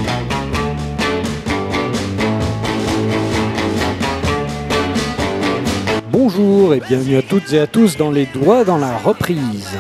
Bonjour et bienvenue à toutes et à tous dans Les Doigts dans la reprise.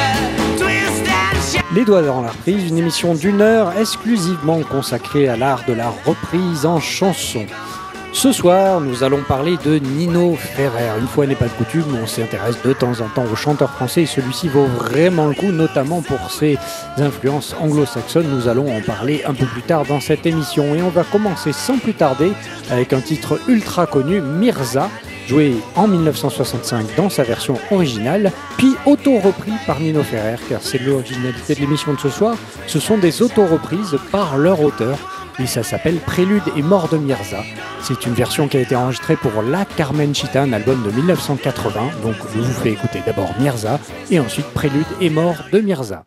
Les Doigts dans la reprise, une émission d'une heure exclusivement consacrée à l'art de la reprise en chanson. Ce soir, nous allons parler de Nino Ferrer. Une fois n'est pas de coutume, on s'intéresse de temps en temps au chanteur français et celui-ci vaut vraiment le coup, notamment pour ses influences anglo-saxonnes. Nous allons en parler un peu plus tard dans cette émission et on va commencer sans plus tarder avec un titre ultra connu, Mirza, joué en 1965 dans sa version originale, puis auto-repris par Nino Ferrer, car c'est l'originalité de l'émission de ce soir, ce sont des auto-reprises par leur auteur, et ça s'appelle Prélude et mort de Mirza. C'est une version qui a été enregistrée pour La Carmencita, un album de 1980, donc je vous fais écouter d'abord Mirza, et ensuite Prélude et mort de Mirza.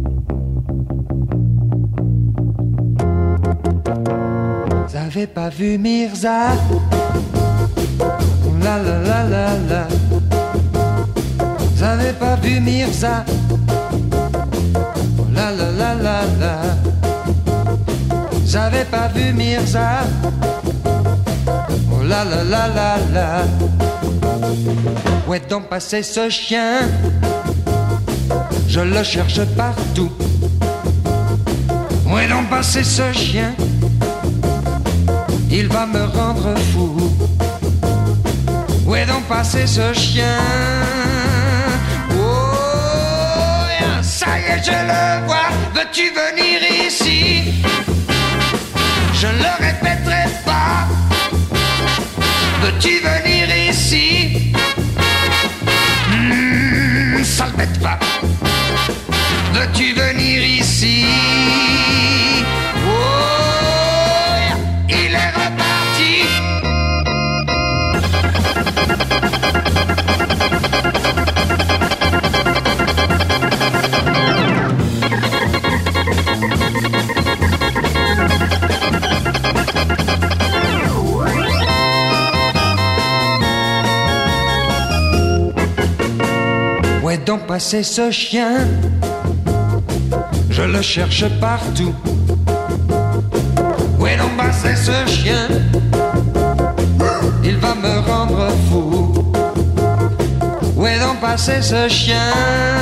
Vous avez pas vu Mirza? La la la la la. Vous avez pas vu Mirza? La la la la la. Vous avez pas vu Mirza? Oh la la la la la. Où est donc passé ce chien? Je le cherche partout. Où est donc passé ce chien? Il va me rendre fou. Où est donc passé ce chien? Oh, ça y est, je le vois. Veux-tu venir ici? Je ne le répéterai pas. Veux-tu venir ici? Ça le bête pas. Veux-tu venir ici? Oh, il est reparti. Où est donc passé ce chien? Je le cherche partout. Où est donc passé ce chien? Il va me rendre fou. Où est donc passé ce chien?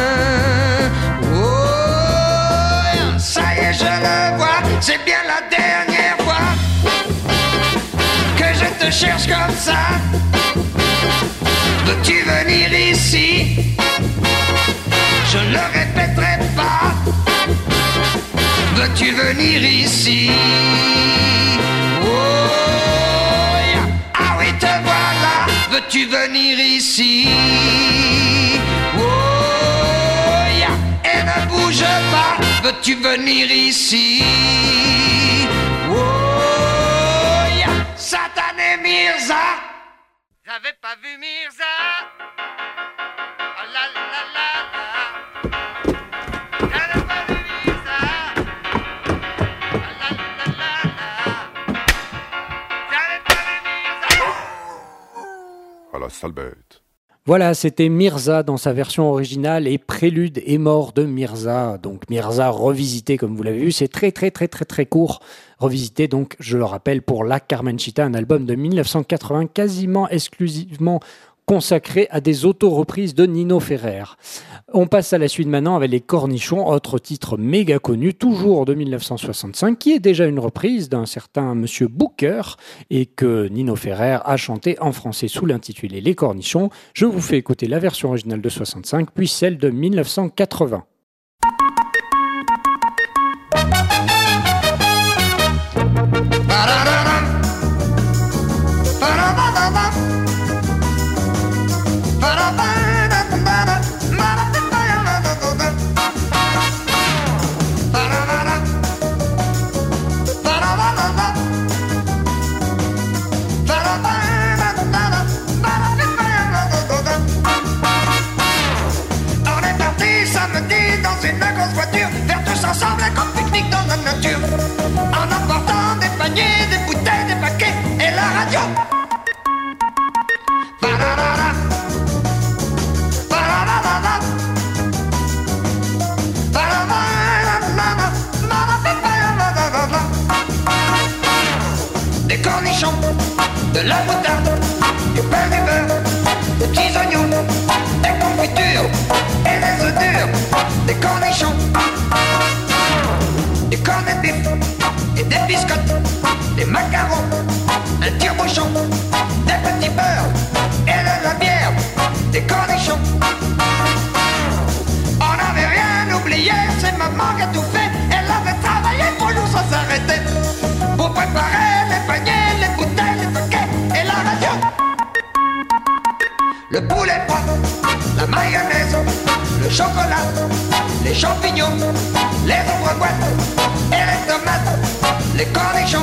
Oh, ça y est, je le vois. C'est bien la dernière fois que je te cherche comme ça. Veux-tu venir ici? Je ne le répéterai pas. Veux-tu venir ici? Oh, yeah. Ah oui, te voilà. Veux-tu venir ici? Oh, yeah. Et ne bouge pas. Veux-tu venir ici? Oh, yeah. Satané Mirza. J'avais pas vu Mirza. Oh la la la la. J'avais pas vu Mirza. Oh la la la la. J'avais pas vu Mirza. À la sale bête. Voilà, c'était Mirza dans sa version originale et Prélude et mort de Mirza. Donc Mirza revisité, comme vous l'avez vu, c'est très court. Revisité, donc, je le rappelle, pour La Carmencita, un album de 1980 quasiment exclusivement consacré à des auto-reprises de Nino Ferrer. On passe à la suite maintenant avec Les Cornichons, autre titre méga connu, toujours de 1965, qui est déjà une reprise d'un certain Monsieur Booker et que Nino Ferrer a chanté en français sous l'intitulé Les Cornichons. Je vous fais écouter la version originale de 65, puis celle de 1980. Ensemble, comme pique-nique dans la nature, en emportant des paniers, des bouteilles, des paquets et la radio. Ba-da-da-da. Ba-da-da-da-da. Ba-da-da-da-da. Ba-da-da-da-da. bifs et des biscottes, des macarons, un tire-bouchon, des petits beurres et de la bière, des cornichons. On n'avait rien oublié, c'est maman qui a tout fait. Elle avait travaillé pour nous sans s'arrêter, pour préparer les paniers, les bouteilles, les paquets et la radio. Le poulet froid, la mayonnaise, le chocolat, les champignons, les ouvre-boîtes et les tomates, les cornichons.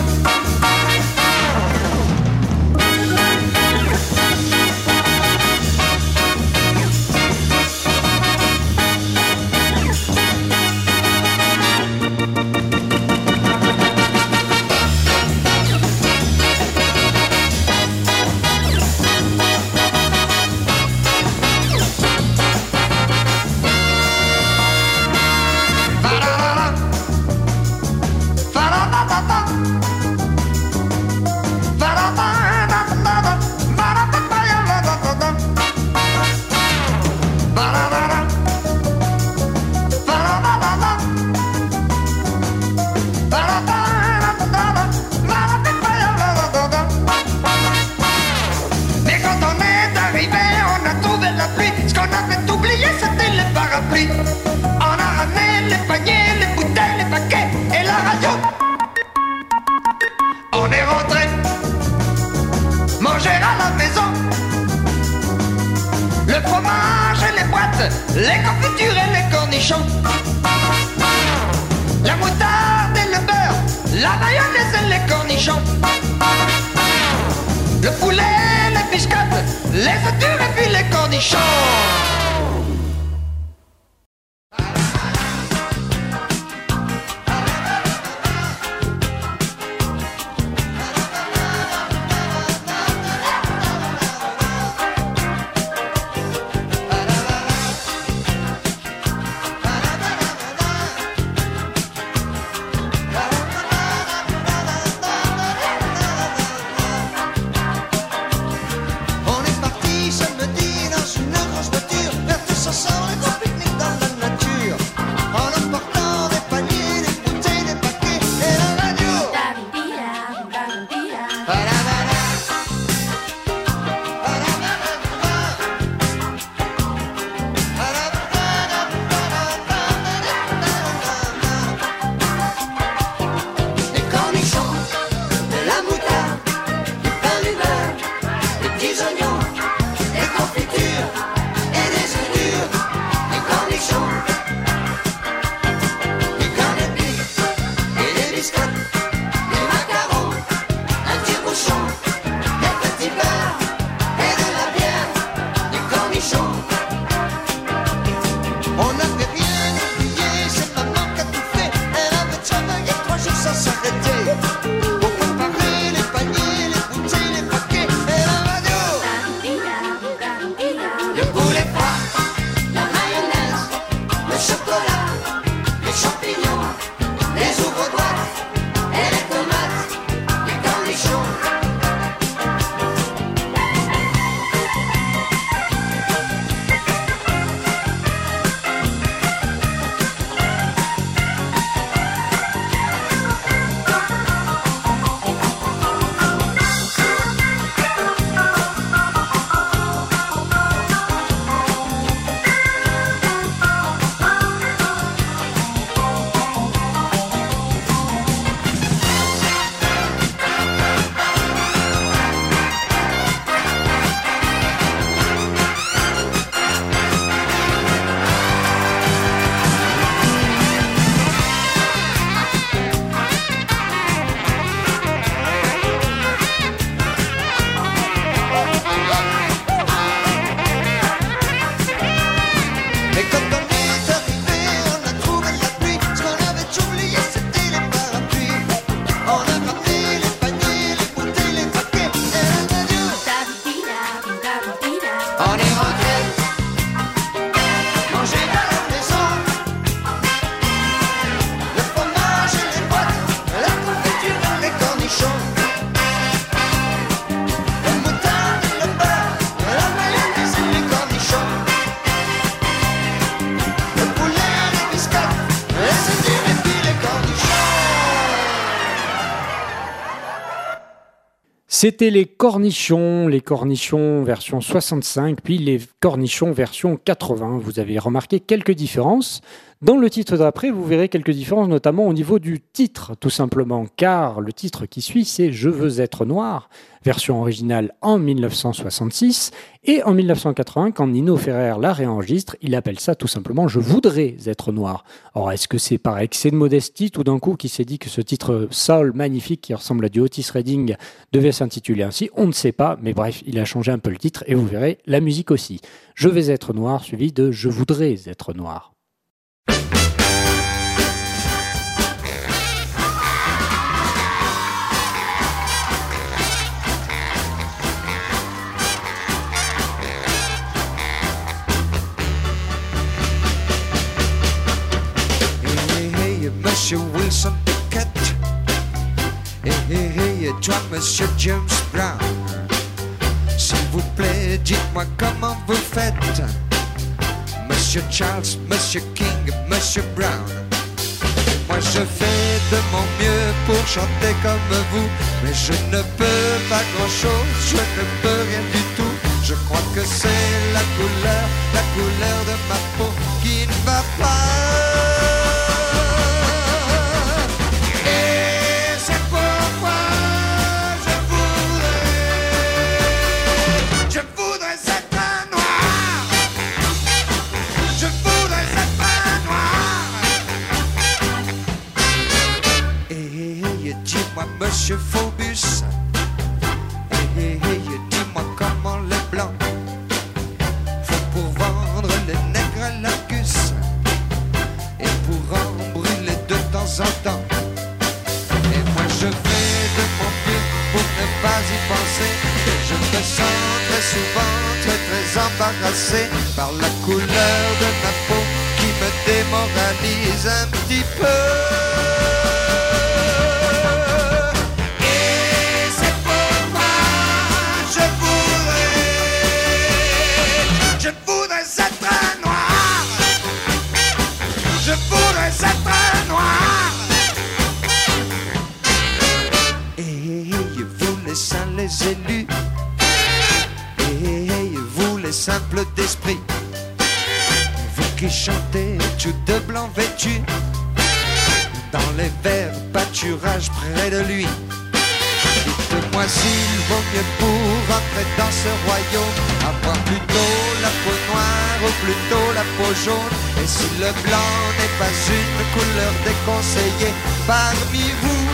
On a ramené les paniers, les bouteilles, les paquets et la radio. On est rentré manger à la maison. Le fromage et les boîtes, les confitures et les cornichons, la moutarde et le beurre, la mayonnaise et les cornichons, le poulet, les biscottes, les œufs durs et puis les cornichons. C'était les Cornichons version 65, puis les Cornichons version 80. Vous avez remarqué quelques différences. Dans le titre d'après, vous verrez quelques différences, notamment au niveau du titre, tout simplement, car le titre qui suit, c'est « Je veux être noir », version originale en 1966, et en 1980, quand Nino Ferrer la réenregistre, il appelle ça tout simplement « Je voudrais être noir ». Or, est-ce que c'est par excès de modestie, tout d'un coup, qui s'est dit que ce titre soul magnifique, qui ressemble à du Otis Redding, devait s'intituler ainsi? On ne sait pas, mais bref, il a changé un peu le titre, et vous verrez, la musique aussi. « Je vais être noir » suivi de « Je voudrais être noir ». Monsieur Wilson Pickett, et toi Monsieur James Brown, s'il vous plaît, dites-moi comment vous faites, Monsieur Charles, Monsieur King, Monsieur Brown. Moi je fais de mon mieux pour chanter comme vous, mais je ne peux pas grand-chose, je ne peux rien du tout. Je crois que c'est la couleur de ma peau qui ne va pas. Monsieur Phobus, dis-moi comment les blancs font pour vendre les nègres à l'Argus et pour en brûler de temps en temps. Et moi je fais de mon mieux pour ne pas y penser, et je me sens très souvent très embarrassé par la couleur de ma peau qui me démoralise un petit peu. Les élus, et vous les simples d'esprit, vous qui chantez tout de blanc vêtus, dans les verts pâturages près de lui, dites-moi s'il vaut mieux pour entrer dans ce royaume avoir plutôt la peau noire ou plutôt la peau jaune, et si le blanc n'est pas une couleur déconseillée parmi vous.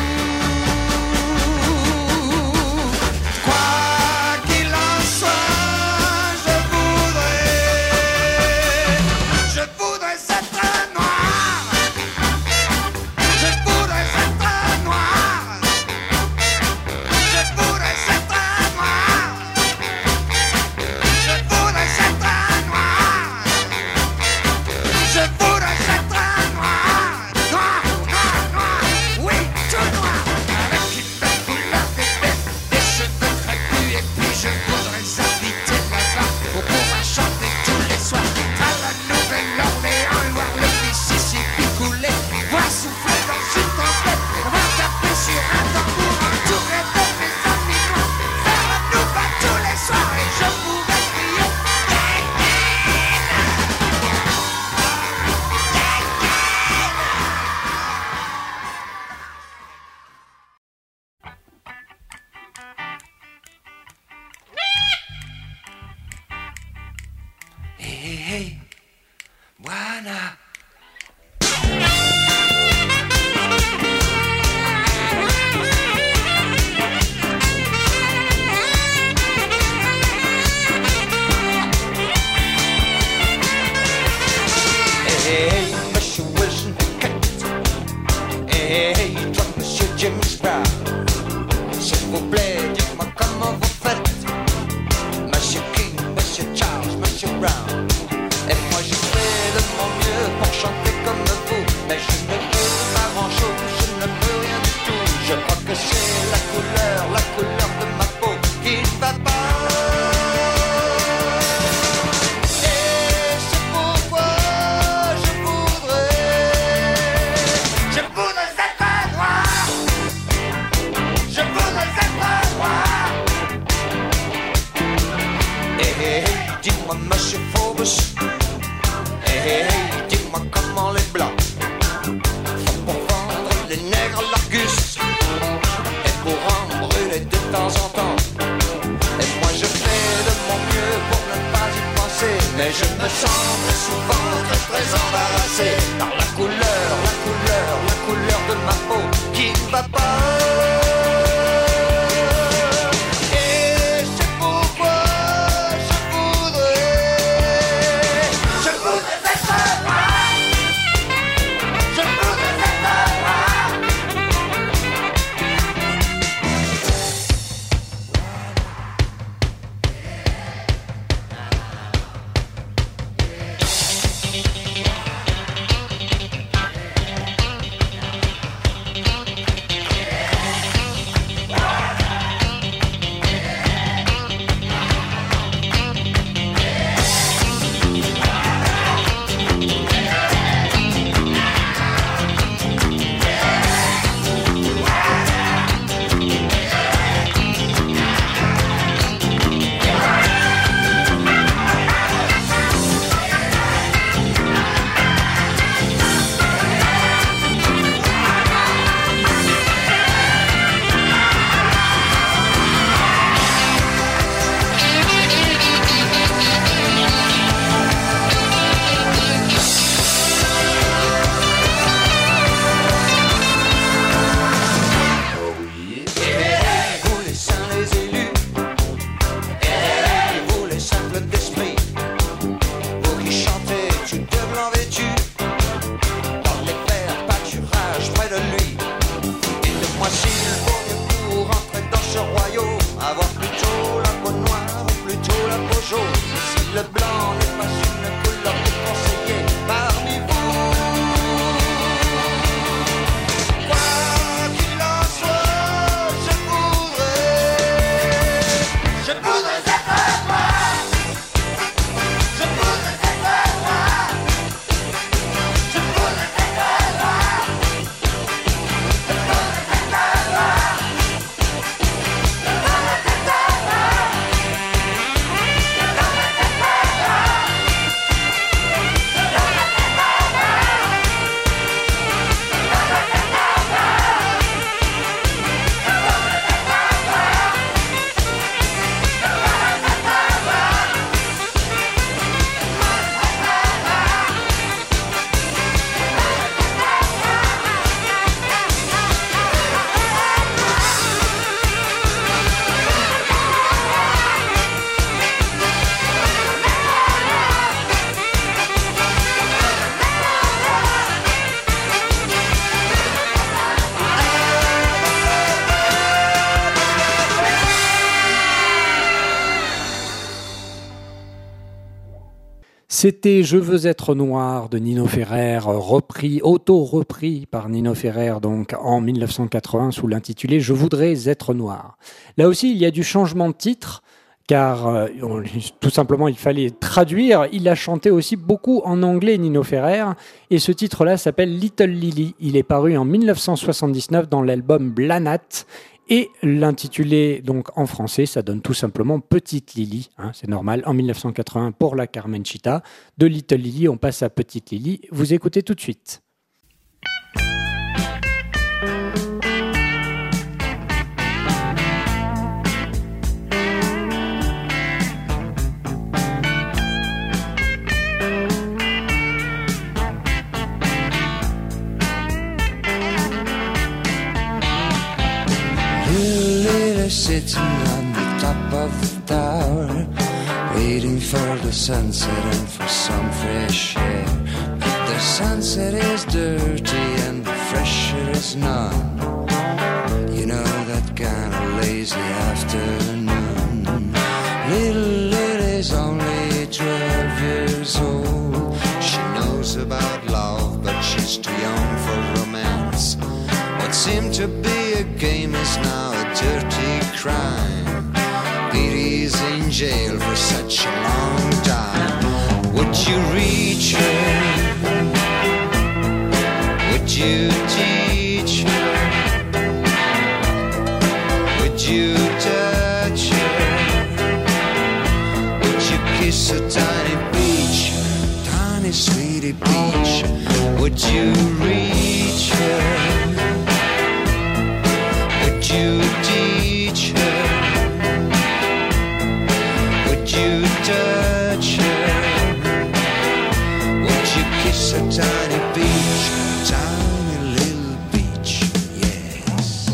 Hey, Buana. Hey, Monsieur Wilson Pickett. Hey, toi, Monsieur James Brown. S'il vous plaît, dites-moi comment vous faites, Monsieur King, Monsieur Charles, Monsieur Brown. Et moi je fais de mon mieux pour chanter comme vous, mais je ne peux pas grand-chose, je ne peux rien du tout. Je crois que c'est la couleur de ma peau qui ne va pas. Et c'est pourquoi je voudrais être noir. Je voudrais être noir. tous. Hey, hey, hey, dis-moi comment les blancs font pour vendre les nègres l'Argus et pour en brûler de temps en temps. Et moi je fais de mon mieux pour ne pas y penser, mais je me sens très souvent très embarrassé par la couleur de ma peau qui ne va pas. Et c'est pourquoi je voudrais être roi. Je voudrais être roi. C'était Je veux être noir de Nino Ferrer, auto-repris par Nino Ferrer donc en 1980 sous l'intitulé Je voudrais être noir. Là aussi, il y a du changement de titre car tout simplement il fallait traduire. Il a chanté aussi beaucoup en anglais, Nino Ferrer, et ce titre-là s'appelle Little Lily. Il est paru en 1979 dans l'album Blanat. Et l'intitulé donc en français, ça donne tout simplement Petite Lily, c'est normal, en 1980 pour la Carmencita. De Little Lily, on passe à Petite Lily. Vous écoutez tout de suite. Sitting on the top of the tower, waiting for the sunset and for some fresh air. But the sunset is dirty and the fresh air is none. You know that kind of lazy afternoon. Little Lily's only 12 years old. She knows about love, but she's too young for romance. What seemed to be a game is now a dirty crime. Petey's in jail for such a long time. Would you reach her? Would you teach her? Would you touch her? Would you kiss a tiny peach tiny beach. Would you reach her? Would you teach her? Would you touch her? Would you kiss a tiny beach? Tiny little beach, yes.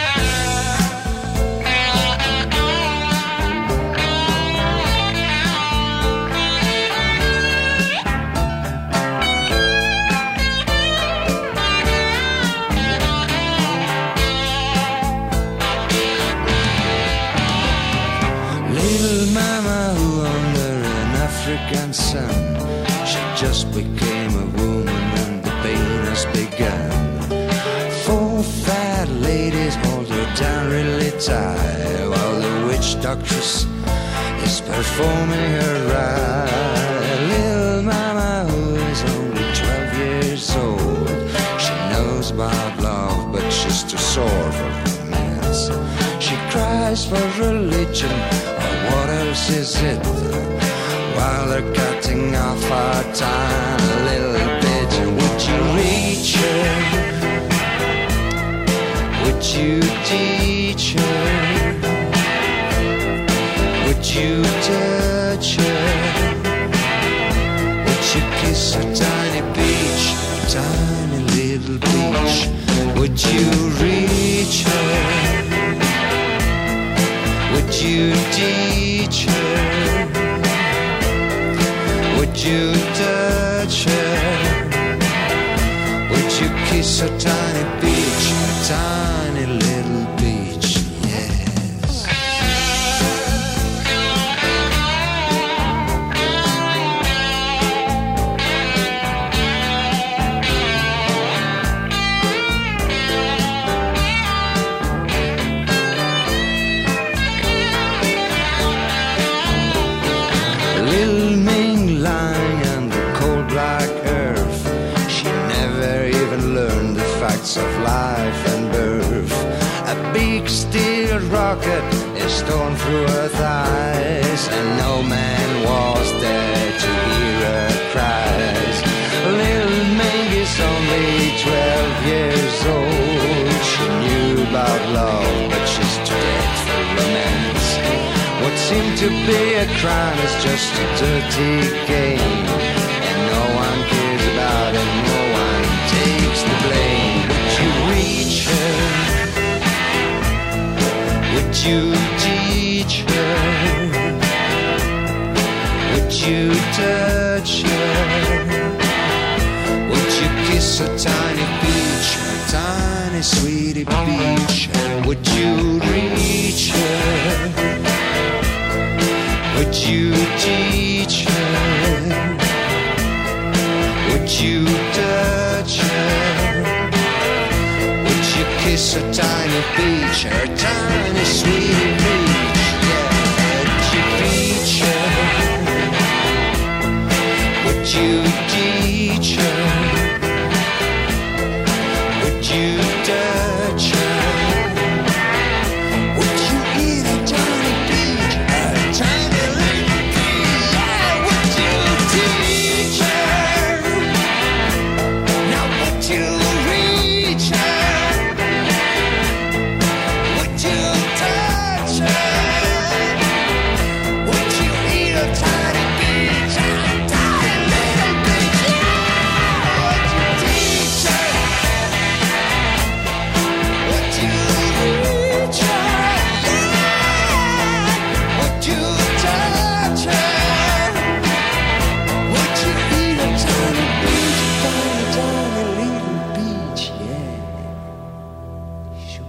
Little mama who under an African sun, she just became a woman and the pain has begun. 4 fat ladies hold her down really tight while the witch doctress is performing her rite. Little mama who is only 12 years old, she knows about love but she's too sore for romance. She cries for religion, or what else is it? While they're cutting off our time a little bit. Would you reach her? Would you teach her? Would you touch her? Would you kiss a tiny beach, a tiny little beach? Would you reach her? Would you teach her? Would you touch her? Would you kiss a tiny beach, a tiny little beach, yes. Little Ming lying on the cold black earth, she never even learned the facts of life and birth. A big steel rocket is torn through her thighs, and no man was there to hear her cries. Little Ming is only 12 years old. She knew about love, but she's too dead for romance. What seemed to be a crime is just a dirty game, and no one cares about it, no one takes the blame. Would you reach her? Would you teach her? Would you touch her? Would you kiss a tiny beach, a tiny sweetie beach? Would you reach her? Would you teach her? Would you touch her? Would you kiss a tiny beach, her tiny sweet beach? Yeah, would you reach her? Would you teach her? Would you touch her? Would you eat a tiny beach, a tiny little beach? Yeah, would you teach her? Now would you reach her? Would you touch her? Would you eat a tiny beach, a tiny little beach? Yeah, would you teach her? Would you reach her? Would you touch her? Would you eat a tiny beach, tiny, tiny little beach? Yeah. Sure.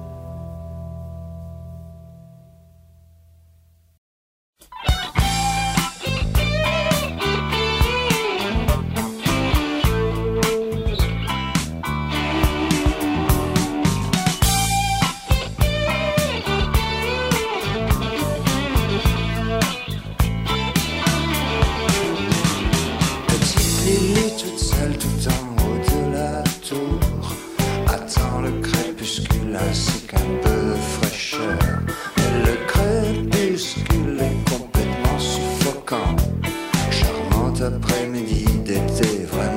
Petite Lily toute seule tout en haut de la tour attend le crépuscule ainsi qu'un peu de fraîcheur. Mais le crépuscule est complètement suffocant. Charmant après-midi d'été vraiment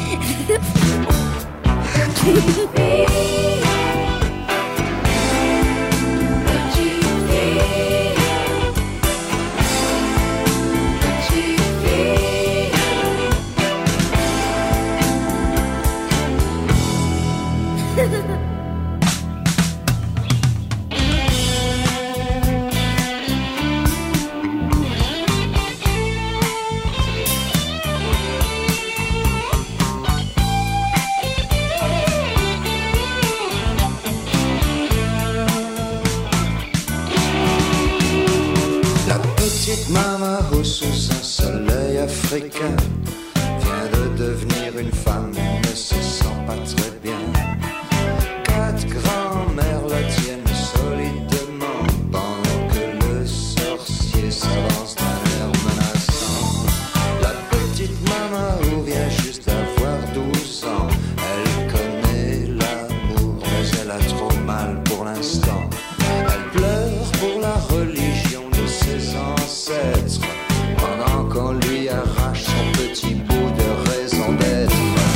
Mamao sous un soleil africain vient de devenir une femme, ne se sent pas très bien. 4 grands-mères la tiennent solidement pendant que le sorcier s'avance d'un air menaçant. La petite Mamao vient juste d'avoir 12 ans. Elle connaît l'amour mais elle a trop mal pour l'instant. Elle pleure pour la religion de ses ancêtres pendant qu'on lui arrache son petit bout de raison d'être.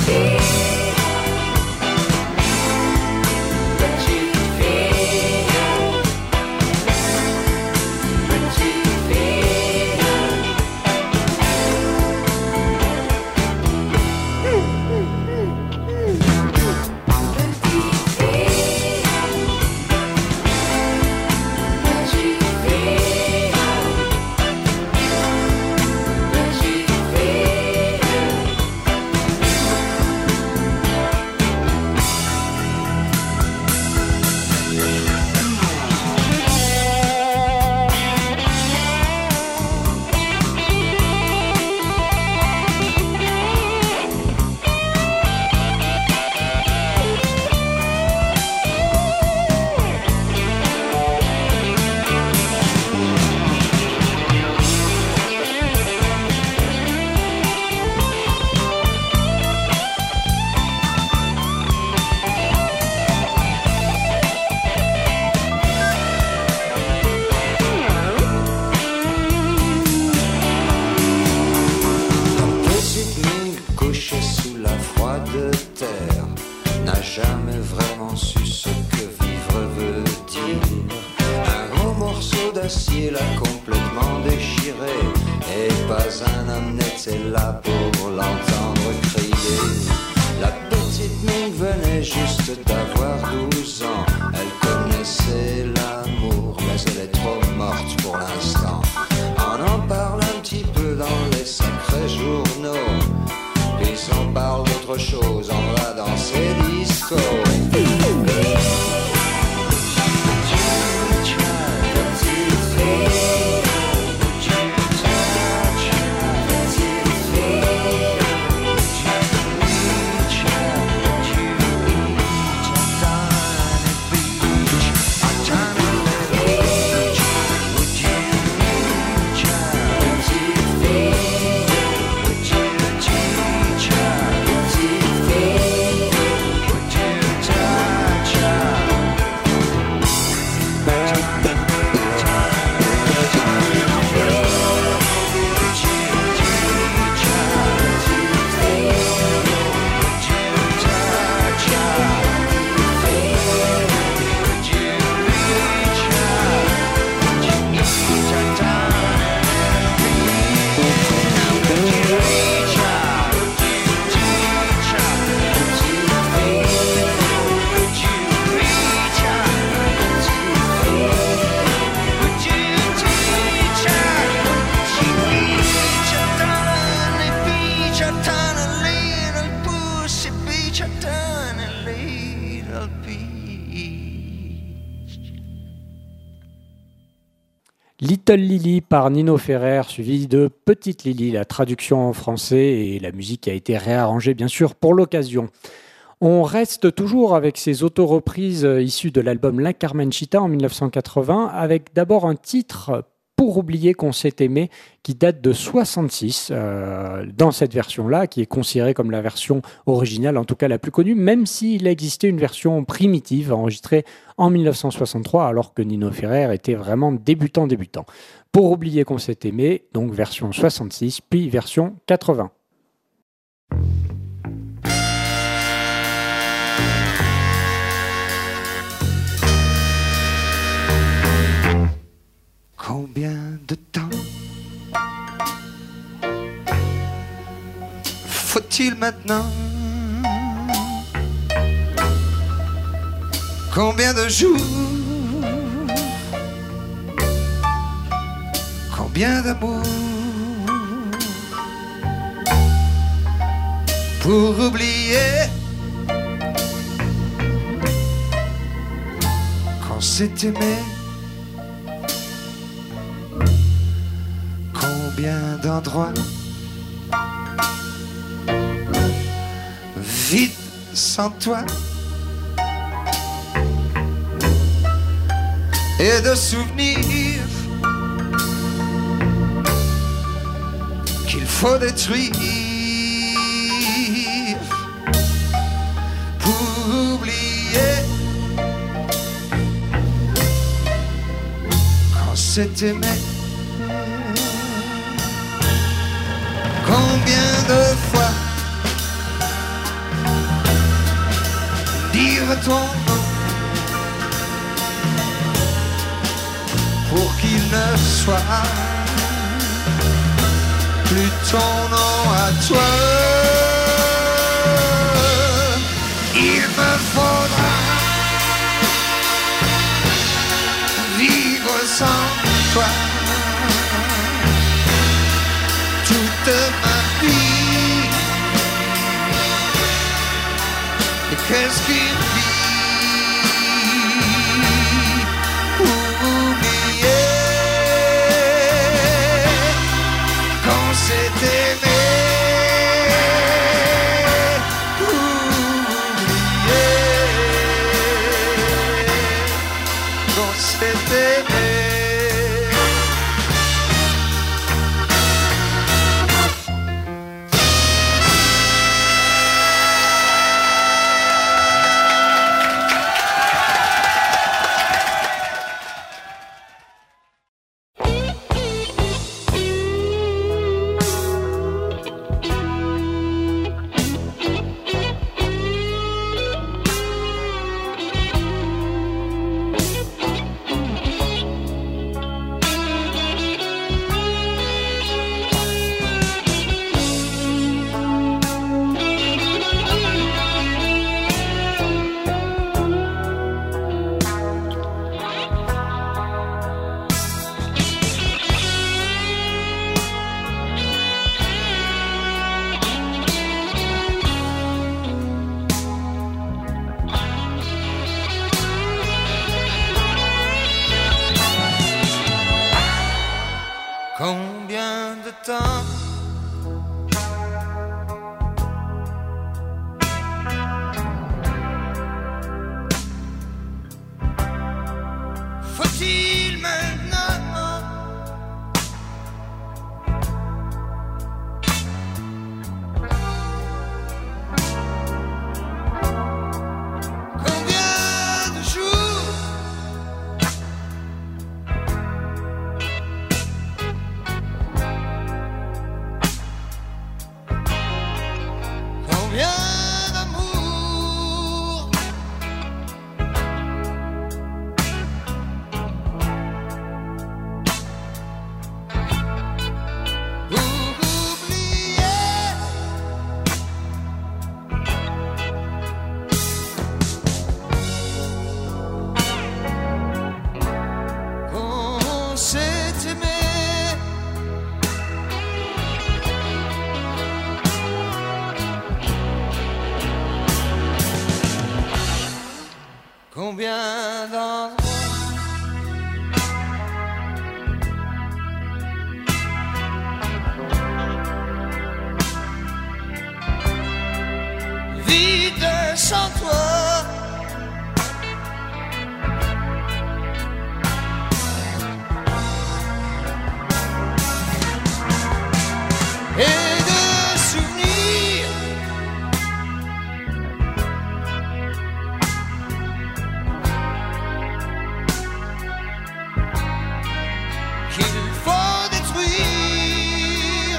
Jamais vraiment su ce que vivre veut dire. Un gros morceau d'acier l'a complètement déchiré, et pas un homme n'était là pour l'entendre crier. La petite Ming venait juste d'avoir 12 ans. Elle connaissait l'amour, mais elle est trop morte pour l'instant. On en parle un petit peu dans les sacrés journaux, puis on parle d'autre chose, on va dans ces discos. Little Lily par Nino Ferrer, suivi de Petite Lily, la traduction en français, et la musique a été réarrangée bien sûr pour l'occasion. On reste toujours avec ces auto-reprises issues de l'album La Carmencita en 1980, avec d'abord un titre Pour oublier qu'on s'est aimé, qui date de 66, dans cette version-là, qui est considérée comme la version originale, en tout cas la plus connue, même s'il existait une version primitive enregistrée en 1963, alors que Nino Ferrer était vraiment débutant. Pour oublier qu'on s'est aimé, donc version 66, puis version 80. faut-il maintenant? Combien de jours? Combien d'amour pour oublier qu'on s'est aimé? Combien d'endroits vides sans toi et de souvenirs qu'il faut détruire pour oublier qu'on s'est aimé. Combien de fois dire ton nom pour qu'il ne soit plus ton nom à toi? Il me faudra vivre sans toi toute ma vie. Et qu'est-ce qu'une vie pour oublier qu'on s'est aimé? Pour oublier qu'on s'est aimé. Combien de temps faut-il maintenant? Combien de jours? Combien d'amour pour oublier qu'on s'est aimé? Combien d'endroits vides sans toi et de souvenirs qu'il faut détruire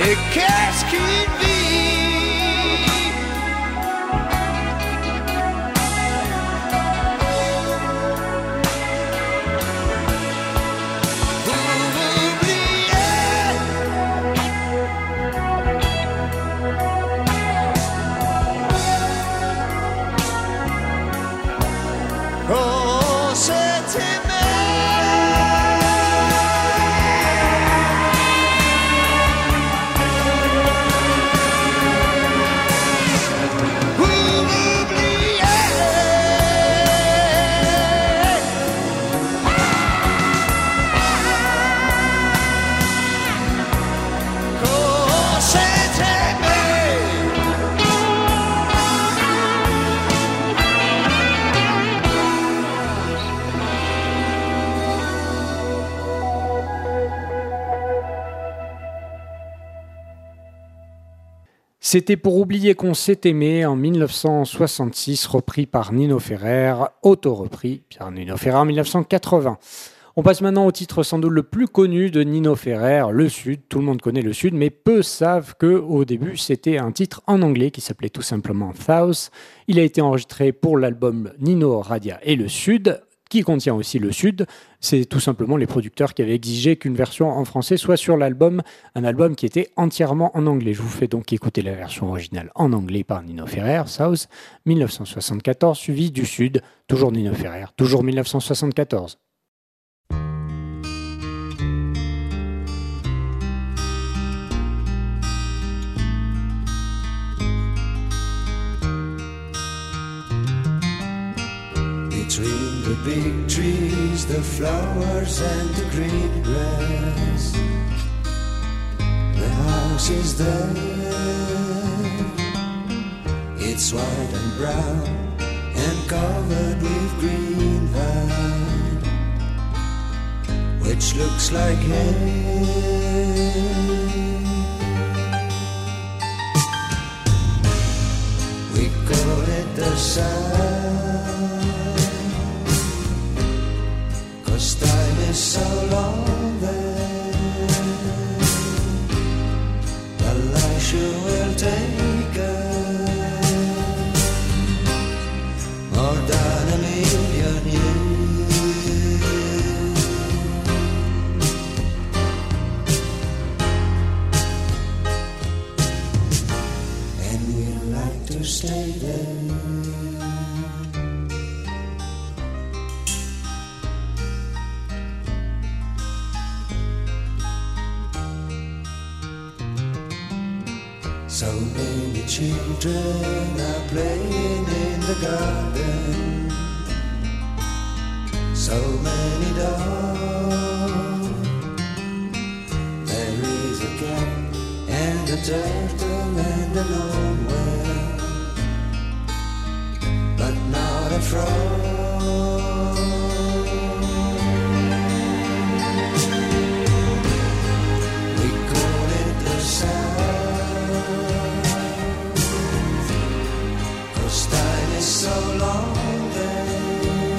Et qu'est-ce qu'il vit? Oh, c'est aimé. Pour oublier qu'on s'est aimé. C'était Pour oublier qu'on s'est aimé en 1966, repris par Nino Ferrer, auto-repris par Nino Ferrer en 1980. On passe maintenant au titre sans doute le plus connu de Nino Ferrer, Le Sud. Tout le monde connaît Le Sud, mais peu savent qu'au début, c'était un titre en anglais qui s'appelait tout simplement South. Il a été enregistré pour l'album Nino Radia et Le Sud, qui contient aussi Le Sud. C'est tout simplement les producteurs qui avaient exigé qu'une version en français soit sur l'album, un album qui était entièrement en anglais. Je vous fais donc écouter la version originale en anglais par Nino Ferrer, South, 1974, suivi du Sud, toujours Nino Ferrer, toujours 1974. Between the big trees, the flowers and the green grass, the house is there. It's white and brown and covered with green vine, which looks like hay. We call it the South, 'cause time is so long there. The light will take us more than a million years, and we like to stay there. So many children are playing in the garden, so many dogs. There is a cat and a turtle and a lone whale, but not a frog. We call it the South, 'cause time is so long there.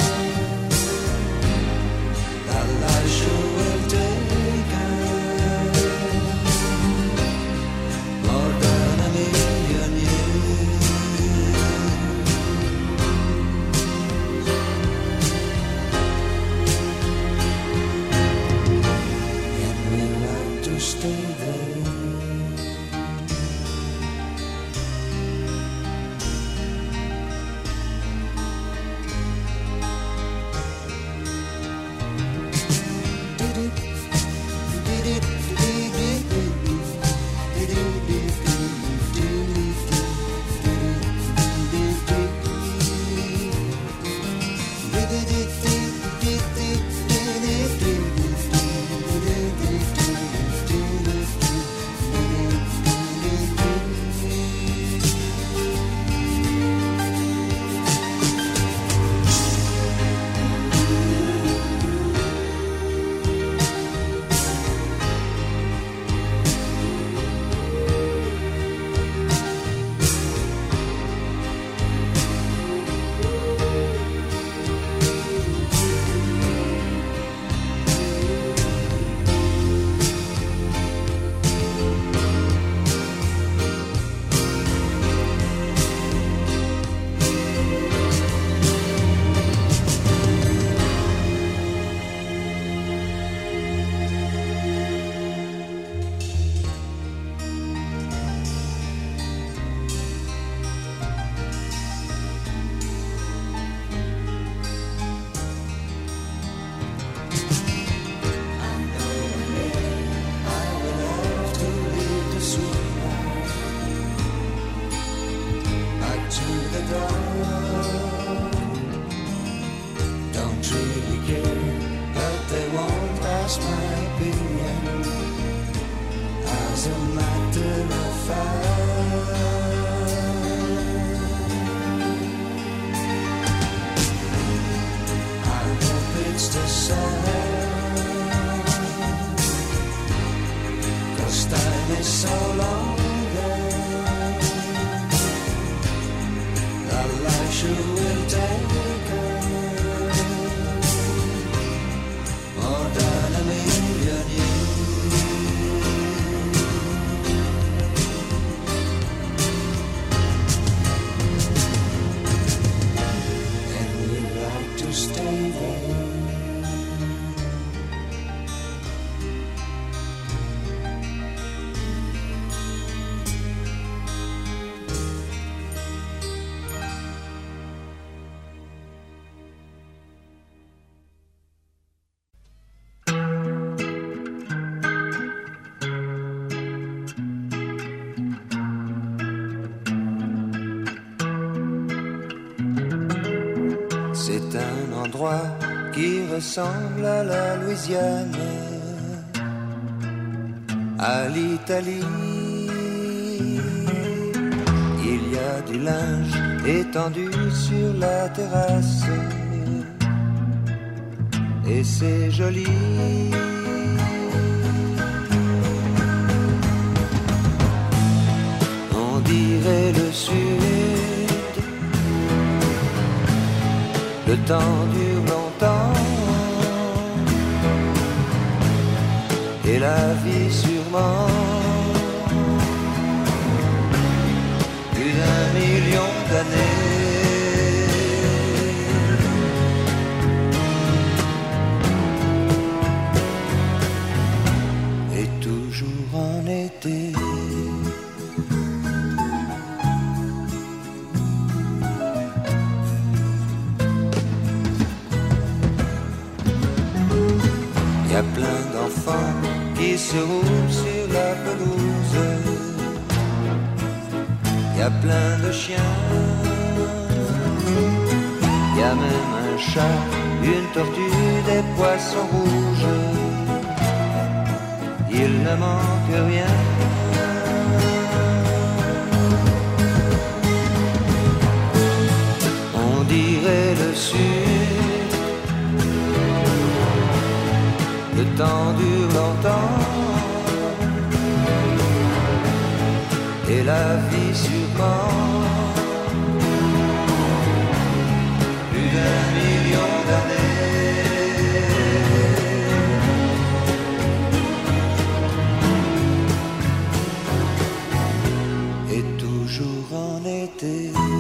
That life sure will take us more than a million years, and we like to stay there. as a matter of fact. I hope it's the same, 'cause time is so long there. The life you will take more than a million years. And we like to stay there. C'est un endroit qui ressemble à la Louisiane, à l'Italie. Il y a du linge étendu sur la terrasse, et c'est joli. On dirait le sud, le temps dure longtemps, et la vie sûrement plus d'un million d'années. Et toujours en été. Y a plein d'enfants qui se roulent sur la pelouse. Y a plein de chiens. Y a même un chat, une tortue, des poissons rouges. Il ne manque rien. On dirait le sud. Le temps dure longtemps, et la vie sûrement plus d'un million d'années. Et toujours en été.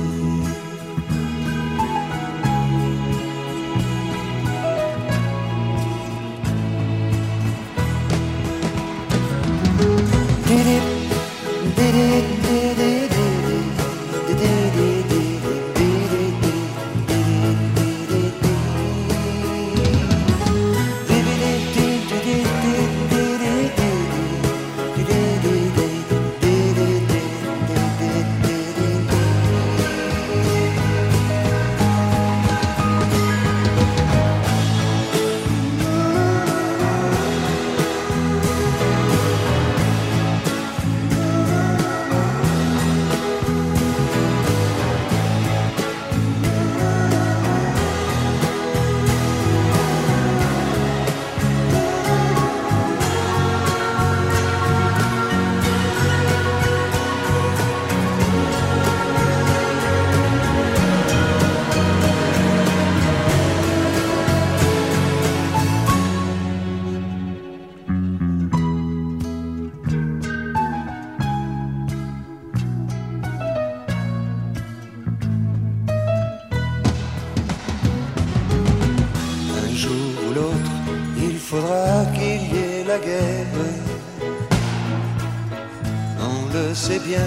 faudra qu'il y ait la guerre, on le sait bien.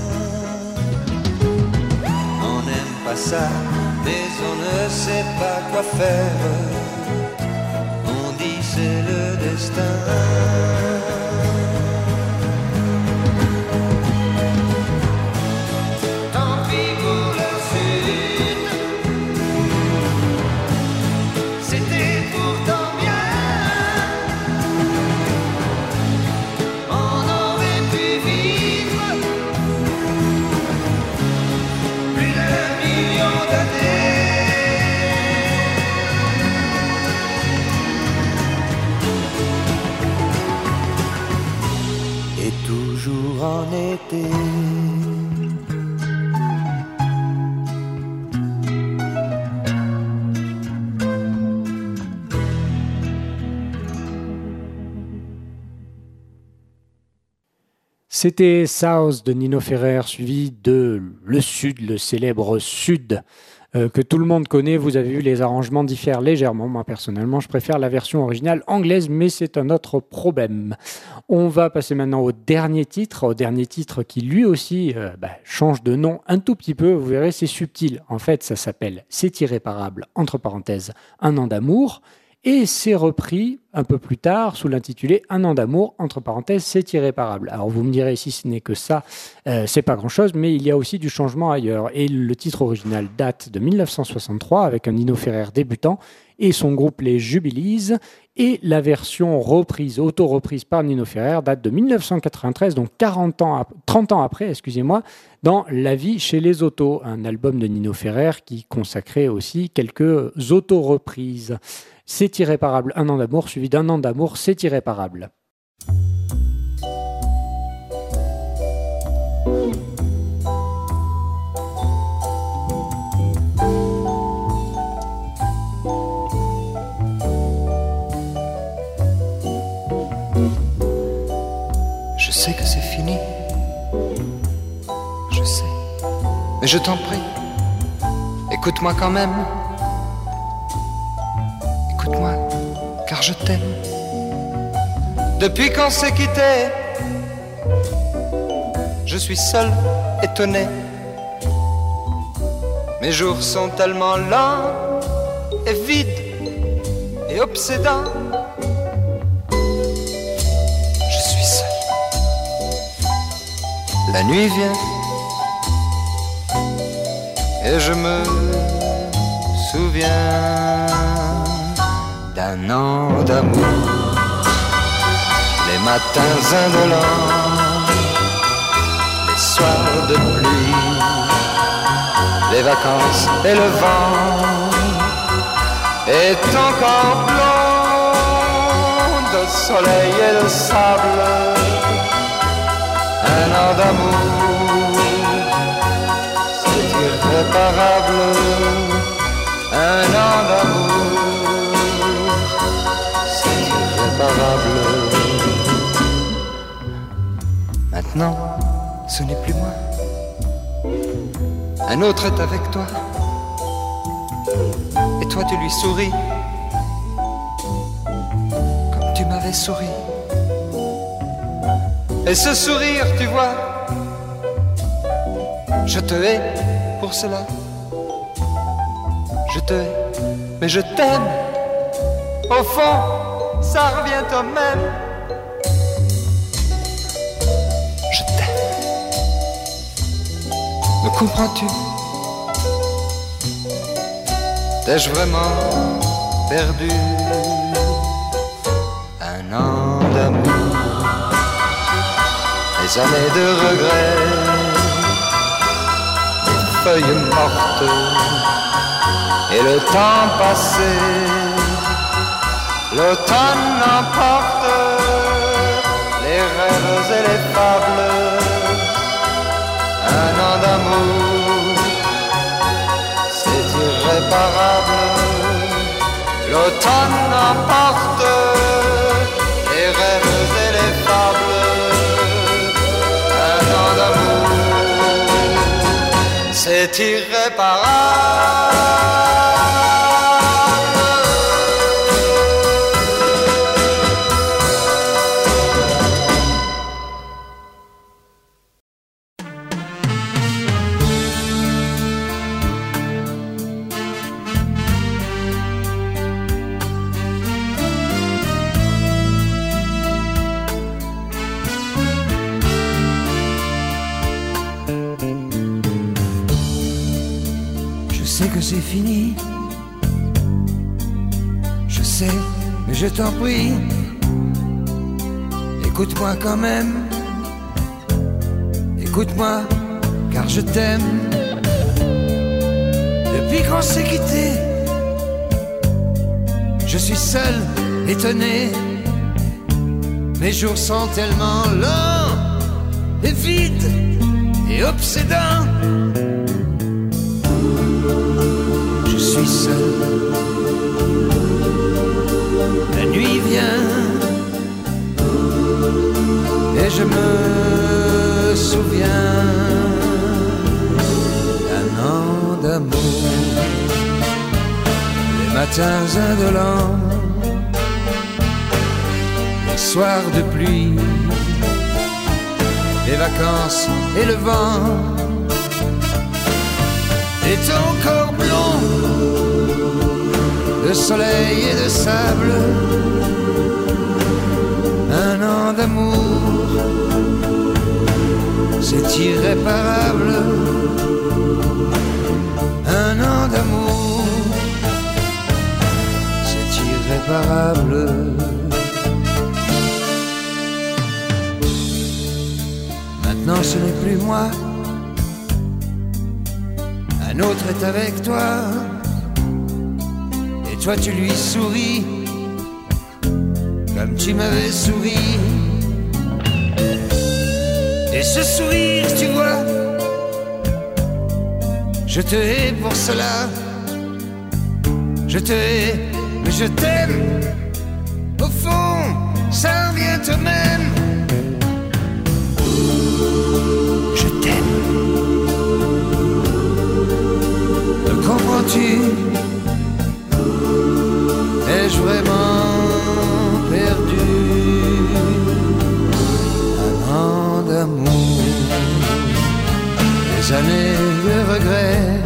On n'aime pas ça, mais on ne sait pas quoi faire. On dit c'est le destin. On aurait toujours en été. C'était South de Nino Ferrer, suivi de Le Sud, le célèbre Sud, que tout le monde connaît. Vous avez vu, les arrangements diffèrent légèrement. Moi, personnellement, je préfère la version originale anglaise, mais c'est un autre problème. On va passer maintenant au dernier titre qui lui aussi change de nom un tout petit peu. Vous verrez, c'est subtil. En fait, ça s'appelle C'est irréparable, entre parenthèses, Un an d'amour. Et c'est repris un peu plus tard sous l'intitulé Un an d'amour, entre parenthèses, c'est irréparable. Alors vous me direz, si ce n'est que ça, c'est pas grand-chose, mais il y a aussi du changement ailleurs. Et le titre original date de 1963 avec un Nino Ferrer débutant et son groupe Les Jubilees. Et la version reprise, auto-reprise par Nino Ferrer date de 1993, donc 30 ans après, dans La vie chez les autos, un album de Nino Ferrer qui consacrait aussi quelques auto-reprises. C'est irréparable, Un an d'amour, suivi d'Un an d'amour, c'est irréparable. Je sais que c'est fini, je sais, mais je t'en prie, écoute-moi quand même. Écoute-moi, car je t'aime. Depuis qu'on s'est quitté, je suis seul, étonné. Mes jours sont tellement lents et vides et obsédants. Je suis seul. La nuit vient et je me souviens d'un an d'amour, les matins indolents, les soirs de pluie, les vacances et le vent est encore blond de soleil et de sable. Un an d'amour, c'est irréparable. Un an d'amour, maintenant, ce n'est plus moi. Un autre est avec toi. Et toi, tu lui souris comme tu m'avais souri. Et ce sourire, tu vois, je te hais pour cela. Je te hais, mais je t'aime. Au fond, ça revient au même. Je t'aime. Me comprends-tu? T'ai-je vraiment perdu un an d'amour, des années de regrets, des feuilles mortes et le temps passé? L'automne emporte les rêves et les fables. Un an d'amour, c'est irréparable. L'automne emporte les rêves et les fables. Un an d'amour, c'est irréparable. C'est fini, je sais, mais je t'en prie, écoute-moi quand même, écoute-moi, car je t'aime. Depuis qu'on s'est quitté, je suis seul, étonné, mes jours sont tellement longs et obsédant. Je suis seul, la nuit vient et je me souviens d'un an d'amour, les matins indolents, les soirs de pluie, les vacances et le vent, et ton corps blond de soleil et de sable. Un an d'amour, c'est irréparable. Un an d'amour, c'est irréparable. Maintenant ce n'est plus moi, un autre est avec toi, et toi tu lui souris comme tu m'avais souri. Et ce sourire, tu vois, je te hais pour cela. Je te hais, mais je t'aime. Au fond, ça vient toi-même. Je t'aime. Me comprends-tu? Ai-je vraiment perdu un an d'amour, des années de regrets,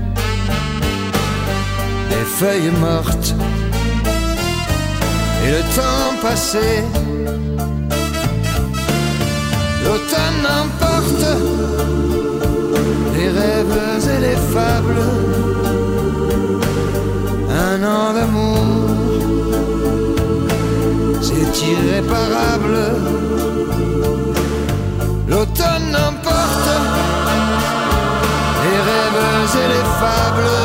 des feuilles mortes et le temps passé? L'automne emporte les rêves et les fables. Un an d'amour, c'est irréparable. L'automne emporte les rêves et les fables.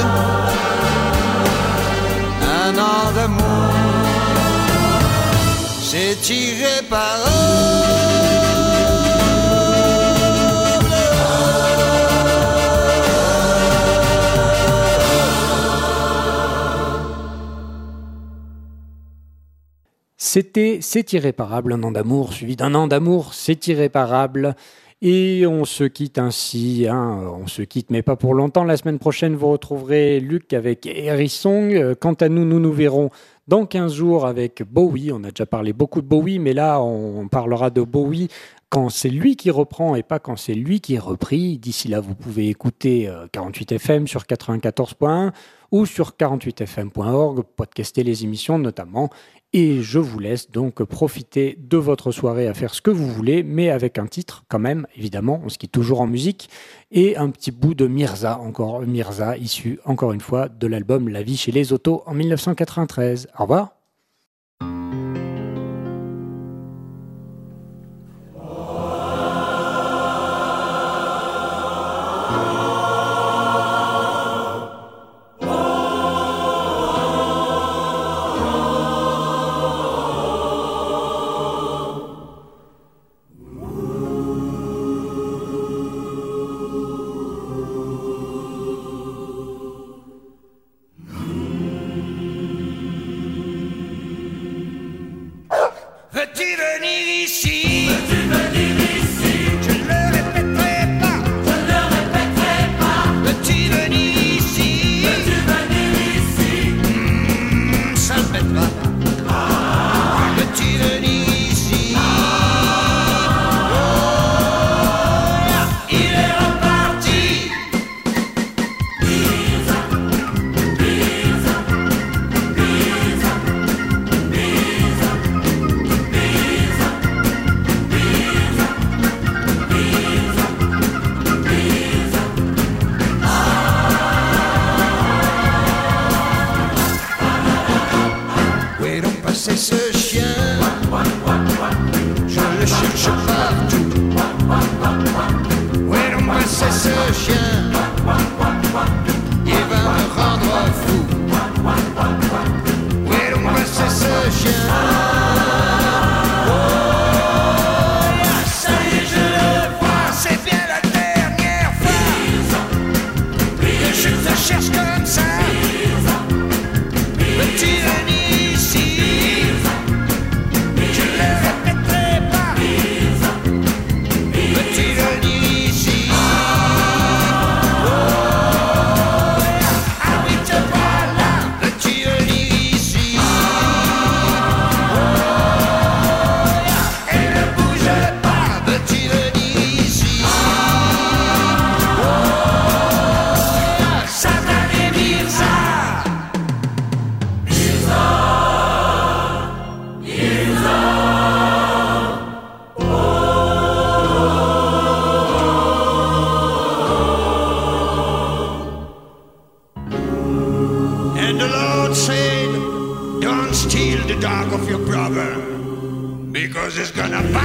Un an d'amour, c'est irréparable. C'était C'est irréparable, un an d'amour, suivi d'un an d'amour, c'est irréparable. Et on se quitte ainsi, on se quitte mais pas pour longtemps. La semaine prochaine, vous retrouverez Luc avec Hérisong. Quant à nous, nous nous verrons dans 15 jours avec Bowie. On a déjà parlé beaucoup de Bowie, mais là, on parlera de Bowie quand c'est lui qui reprend et pas quand c'est lui qui est repris. D'ici là, vous pouvez écouter 48 FM sur 94.1 ou sur 48fm.org, podcaster les émissions notamment. Et je vous laisse donc profiter de votre soirée à faire ce que vous voulez, mais avec un titre quand même, évidemment, on se quitte toujours en musique, et un petit bout de Mirza, issu encore une fois de l'album La vie chez les autos en 1993. Au revoir. 'cause it's gonna bite.